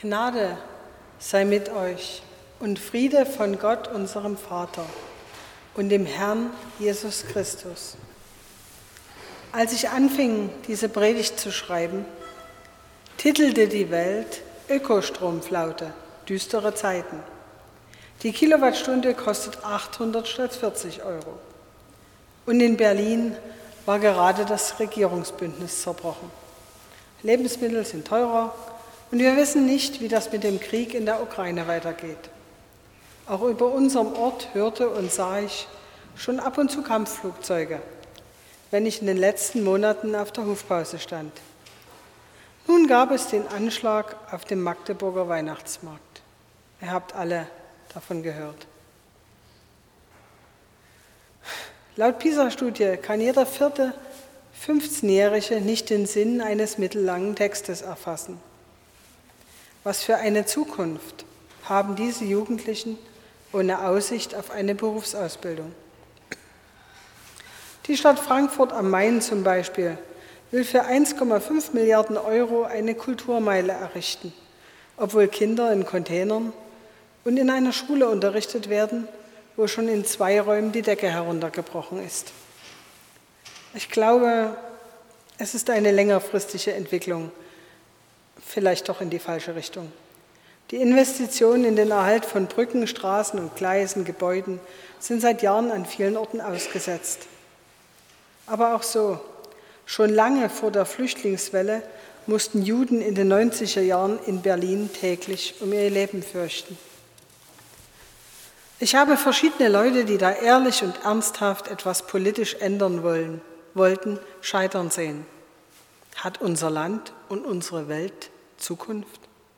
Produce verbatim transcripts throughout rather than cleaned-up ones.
Gnade sei mit euch und Friede von Gott, unserem Vater, und dem Herrn Jesus Christus. Als ich anfing, diese Predigt zu schreiben, titelte die Welt Ökostromflaute, düstere Zeiten. Die Kilowattstunde kostet achthundert statt vierzig Euro. Und in Berlin war gerade das Regierungsbündnis zerbrochen. Lebensmittel sind teurer und wir wissen nicht, wie das mit dem Krieg in der Ukraine weitergeht. Auch über unserem Ort hörte und sah ich schon ab und zu Kampfflugzeuge, wenn ich in den letzten Monaten auf der Hofpause stand. Nun gab es den Anschlag auf dem Magdeburger Weihnachtsmarkt. Ihr habt alle davon gehört. Laut PISA-Studie kann jeder vierte fünfzehnjährige nicht den Sinn eines mittellangen Textes erfassen. Was für eine Zukunft haben diese Jugendlichen ohne Aussicht auf eine Berufsausbildung? Die Stadt Frankfurt am Main zum Beispiel will für eins Komma fünf Milliarden Euro eine Kulturmeile errichten, obwohl Kinder in Containern und in einer Schule unterrichtet werden, wo schon in zwei Räumen die Decke heruntergebrochen ist. Ich glaube, es ist eine längerfristige Entwicklung, vielleicht doch in die falsche Richtung. Die Investitionen in den Erhalt von Brücken, Straßen und Gleisen, Gebäuden sind seit Jahren an vielen Orten ausgesetzt. Aber auch so, schon lange vor der Flüchtlingswelle mussten Juden in den neunziger Jahren in Berlin täglich um ihr Leben fürchten. Ich habe verschiedene Leute, die da ehrlich und ernsthaft etwas politisch ändern wollen, wollten, scheitern sehen. Hat unser Land und unsere Welt Zukunft?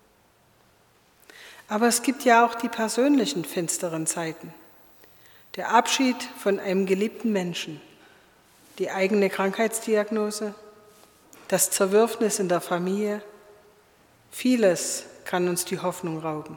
Aber es gibt ja auch die persönlichen finsteren Zeiten. Der Abschied von einem geliebten Menschen, die eigene Krankheitsdiagnose, das Zerwürfnis in der Familie. Vieles kann uns die Hoffnung rauben.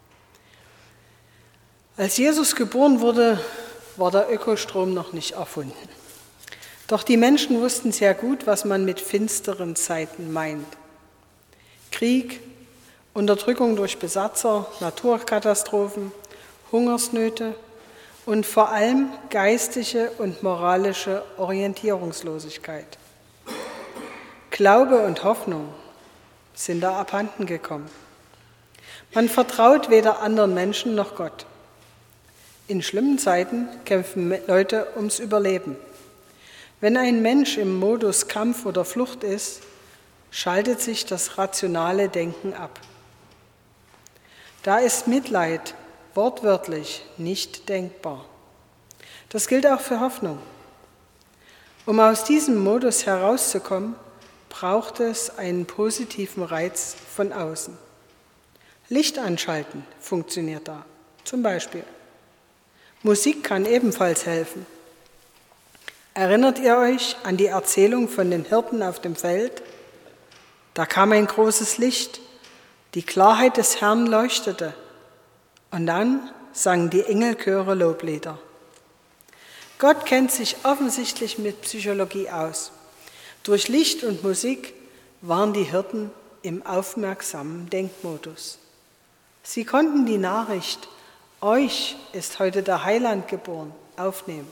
Als Jesus geboren wurde, war der Ökostrom noch nicht erfunden. Doch die Menschen wussten sehr gut, was man mit finsteren Zeiten meint. Krieg, Unterdrückung durch Besatzer, Naturkatastrophen, Hungersnöte und vor allem geistige und moralische Orientierungslosigkeit. Glaube und Hoffnung sind da abhanden gekommen. Man vertraut weder anderen Menschen noch Gott. In schlimmen Zeiten kämpfen Leute ums Überleben. Wenn ein Mensch im Modus Kampf oder Flucht ist, schaltet sich das rationale Denken ab. Da ist Mitleid wortwörtlich nicht denkbar. Das gilt auch für Hoffnung. Um aus diesem Modus herauszukommen, braucht es einen positiven Reiz von außen. Licht anschalten funktioniert da, zum Beispiel. Musik kann ebenfalls helfen. Erinnert ihr euch an die Erzählung von den Hirten auf dem Feld? Da kam ein großes Licht, die Klarheit des Herrn leuchtete und dann sangen die Engelchöre Loblieder. Gott kennt sich offensichtlich mit Psychologie aus. Durch Licht und Musik waren die Hirten im aufmerksamen Denkmodus. Sie konnten die Nachricht, euch ist heute der Heiland geboren, aufnehmen.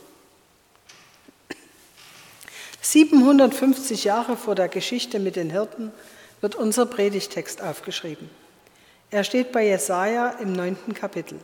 siebenhundertfünfzig Jahre vor der Geschichte mit den Hirten wird unser Predigtext aufgeschrieben. Er steht bei Jesaja im neunten Kapitel.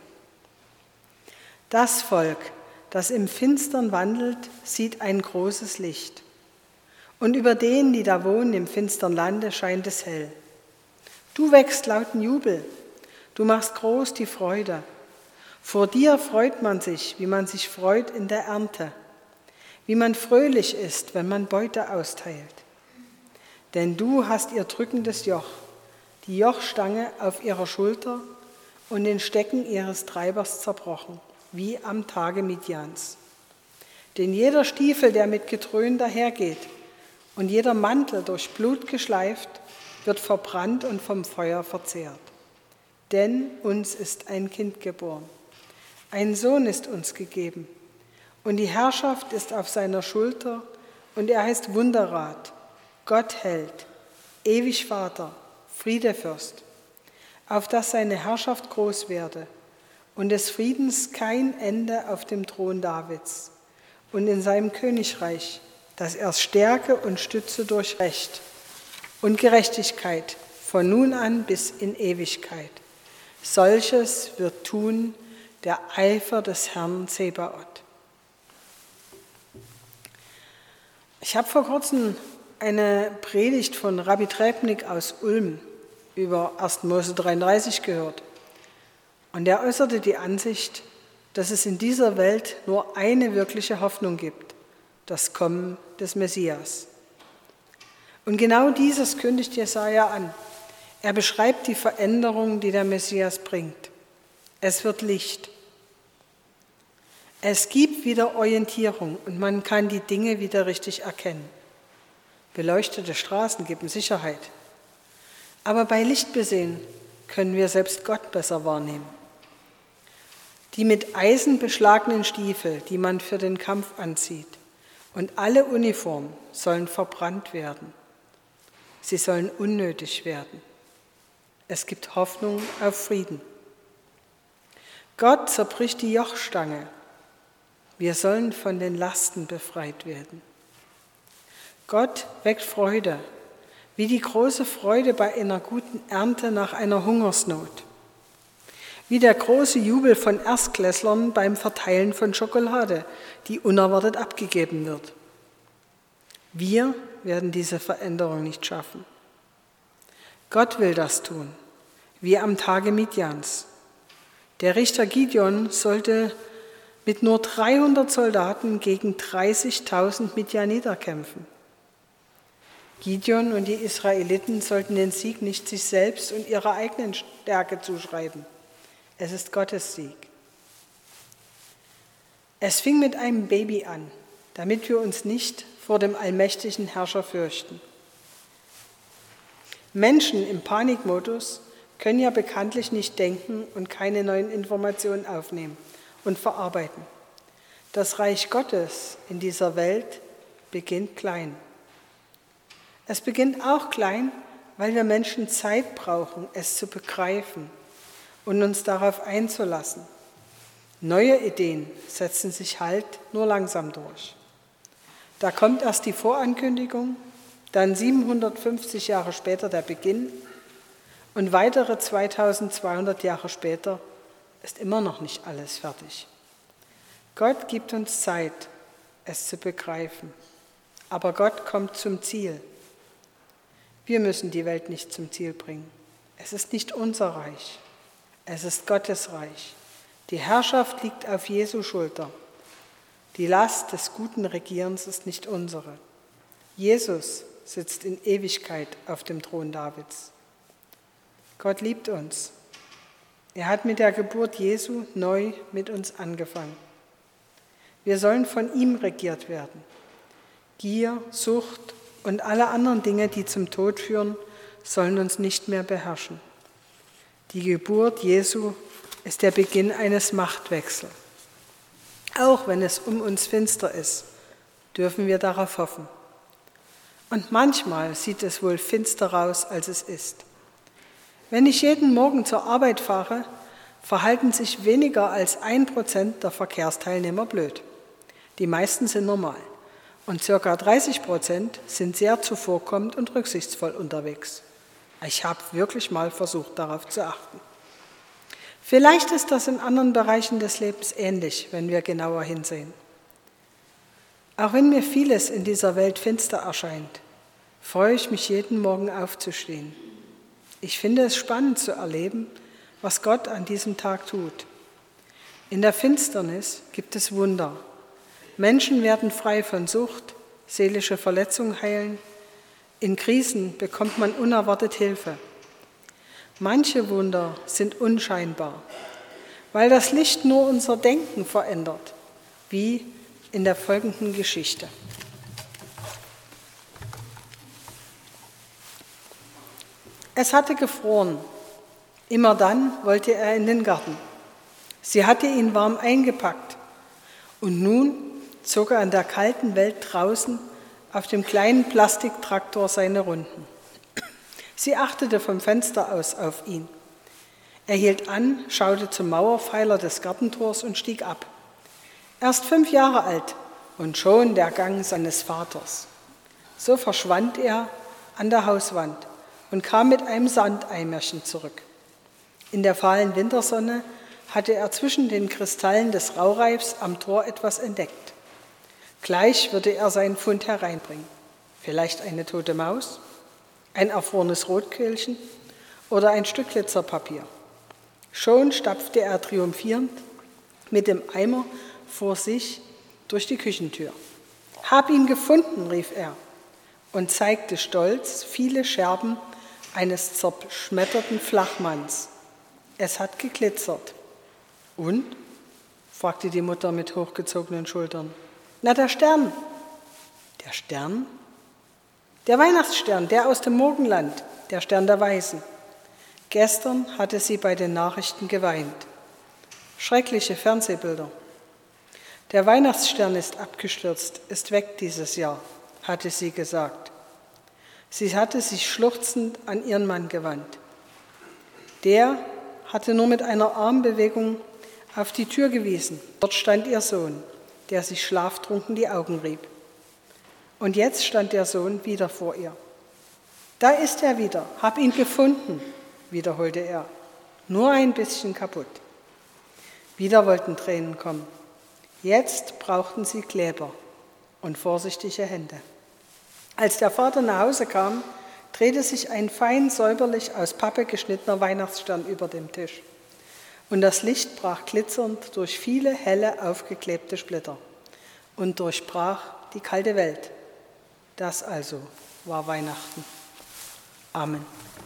Das Volk, das im Finstern wandelt, sieht ein großes Licht. Und über denen, die da wohnen im finstern Lande, scheint es hell. Du wächst lauten Jubel, du machst groß die Freude. Vor dir freut man sich, wie man sich freut in der Ernte, wie man fröhlich ist, wenn man Beute austeilt. Denn du hast ihr drückendes Joch, die Jochstange auf ihrer Schulter und den Stecken ihres Treibers zerbrochen, wie am Tage Midjans. Denn jeder Stiefel, der mit Gedröhn dahergeht und jeder Mantel durch Blut geschleift, wird verbrannt und vom Feuer verzehrt. Denn uns ist ein Kind geboren, ein Sohn ist uns gegeben und die Herrschaft ist auf seiner Schulter und er heißt Wunderrat, Gott Held, ewig Vater, Friedefürst. auf dass seine Herrschaft groß werde und des Friedens kein Ende auf dem Thron Davids und in seinem Königreich, dass er stärke und stütze durch Recht und Gerechtigkeit von nun an bis in Ewigkeit. Solches wird tun der Eifer des Herrn Zebaoth. Ich habe vor kurzem eine Predigt von Rabbi Trebnik aus Ulm über erster Mose dreiunddreißig gehört. Und er äußerte die Ansicht, dass es in dieser Welt nur eine wirkliche Hoffnung gibt, das Kommen des Messias. Und genau dieses kündigt Jesaja an. Er beschreibt die Veränderung, die der Messias bringt. Es wird Licht. Es gibt wieder Orientierung und man kann die Dinge wieder richtig erkennen. Beleuchtete Straßen geben Sicherheit. Aber bei Lichtbesehen können wir selbst Gott besser wahrnehmen. Die mit Eisen beschlagenen Stiefel, die man für den Kampf anzieht, und alle Uniformen sollen verbrannt werden. Sie sollen unnötig werden. Es gibt Hoffnung auf Frieden. Gott zerbricht die Jochstange. Wir sollen von den Lasten befreit werden. Gott weckt Freude, wie die große Freude bei einer guten Ernte nach einer Hungersnot. Wie der große Jubel von Erstklässlern beim Verteilen von Schokolade, die unerwartet abgegeben wird. Wir werden diese Veränderung nicht schaffen. Gott will das tun, wie am Tage Midjans. Der Richter Gideon sollte mit nur dreihundert Soldaten gegen dreißigtausend Midjaniter kämpfen. Gideon und die Israeliten sollten den Sieg nicht sich selbst und ihrer eigenen Stärke zuschreiben. Es ist Gottes Sieg. Es fing mit einem Baby an, damit wir uns nicht vor dem allmächtigen Herrscher fürchten. Menschen im Panikmodus können ja bekanntlich nicht denken und keine neuen Informationen aufnehmen und verarbeiten. Das Reich Gottes in dieser Welt beginnt klein. Es beginnt auch klein, weil wir Menschen Zeit brauchen, es zu begreifen und uns darauf einzulassen. Neue Ideen setzen sich halt nur langsam durch. Da kommt erst die Vorankündigung, dann siebenhundertfünfzig Jahre später der Beginn und weitere zweitausendzweihundert Jahre später ist immer noch nicht alles fertig. Gott gibt uns Zeit, es zu begreifen, aber Gott kommt zum Ziel. Wir müssen die Welt nicht zum Ziel bringen. Es ist nicht unser Reich, es ist Gottes Reich. Die Herrschaft liegt auf Jesu Schulter. Die Last des guten Regierens ist nicht unsere. Jesus sitzt in Ewigkeit auf dem Thron Davids. Gott liebt uns. Er hat mit der Geburt Jesu neu mit uns angefangen. Wir sollen von ihm regiert werden. Gier, Sucht und alle anderen Dinge, die zum Tod führen, sollen uns nicht mehr beherrschen. Die Geburt Jesu ist der Beginn eines Machtwechsels. Auch wenn es um uns finster ist, dürfen wir darauf hoffen. Und manchmal sieht es wohl finsterer aus, als es ist. Wenn ich jeden Morgen zur Arbeit fahre, verhalten sich weniger als ein Prozent der Verkehrsteilnehmer blöd. Die meisten sind normal. Und ca. dreißig Prozent sind sehr zuvorkommend und rücksichtsvoll unterwegs. Ich habe wirklich mal versucht, darauf zu achten. Vielleicht ist das in anderen Bereichen des Lebens ähnlich, wenn wir genauer hinsehen. Auch wenn mir vieles in dieser Welt finster erscheint, freue ich mich jeden Morgen aufzustehen. Ich finde es spannend zu erleben, was Gott an diesem Tag tut. In der Finsternis gibt es Wunder. Menschen werden frei von Sucht, seelische Verletzungen heilen. In Krisen bekommt man unerwartet Hilfe. Manche Wunder sind unscheinbar, weil das Licht nur unser Denken verändert, wie in der folgenden Geschichte. Es hatte gefroren. Immer dann wollte er in den Garten. Sie hatte ihn warm eingepackt. Und nun zog er in der kalten Welt draußen auf dem kleinen Plastiktraktor seine Runden. Sie achtete vom Fenster aus auf ihn. Er hielt an, schaute zum Mauerpfeiler des Gartentors und stieg ab. Erst fünf Jahre alt und schon der Gang seines Vaters. So verschwand er an der Hauswand und kam mit einem Sandeimerchen zurück. In der fahlen Wintersonne hatte er zwischen den Kristallen des Raureifs am Tor etwas entdeckt. Gleich würde er seinen Fund hereinbringen. Vielleicht eine tote Maus, ein erfrorenes Rotkehlchen oder ein Stück Glitzerpapier. Schon stapfte er triumphierend mit dem Eimer vor sich durch die Küchentür. »Hab ihn gefunden«, rief er und zeigte stolz viele Scherben eines zerschmetterten Flachmanns. Es hat geglitzert. »Und?«, fragte die Mutter mit hochgezogenen Schultern. »Na, der Stern.« »Der Stern?« »Der Weihnachtsstern, der aus dem Morgenland, der Stern der Weisen.« Gestern hatte sie bei den Nachrichten geweint. Schreckliche Fernsehbilder. Der Weihnachtsstern ist abgestürzt, ist weg dieses Jahr, hatte sie gesagt. Sie hatte sich schluchzend an ihren Mann gewandt. Der hatte nur mit einer Armbewegung auf die Tür gewiesen. Dort stand ihr Sohn, der sich schlaftrunken die Augen rieb. Und jetzt stand der Sohn wieder vor ihr. »Da ist er wieder, hab ihn gefunden«, wiederholte er, nur ein bisschen kaputt. Wieder wollten Tränen kommen. Jetzt brauchten sie Kleber und vorsichtige Hände. Als der Vater nach Hause kam, drehte sich ein fein säuberlich aus Pappe geschnittener Weihnachtsstern über dem Tisch. Und das Licht brach glitzernd durch viele helle, aufgeklebte Splitter und durchbrach die kalte Welt. Das also war Weihnachten. Amen.